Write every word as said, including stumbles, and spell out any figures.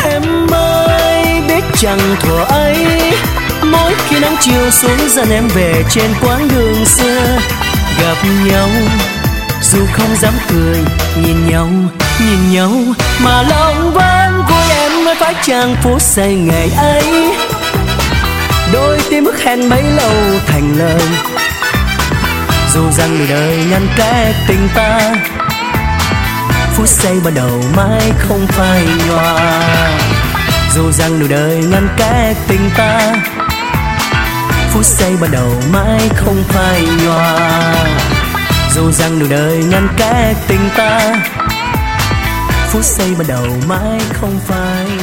em ơi, biết chẳng thuở ấy, mỗi khi nắng chiều xuống dần em về trên quãng đường xưa. Gặp nhau dù không dám cười, nhìn nhau nhìn nhau mà lòng vẫn vui. Em nói phải chăng phút giây ngày ấy, đôi tim ước hẹn mấy lâu thành lời. Dù rằng người đời ngăn cách tình ta, phút giây ban đầu mãi không phai nhòa. Dù rằng nửa đời ngăn cách tình ta, phút giây ban đầu mãi không phai nhòa. Dù rằng nửa đời ngăn cách tình ta, phút giây ban đầu mãi không phai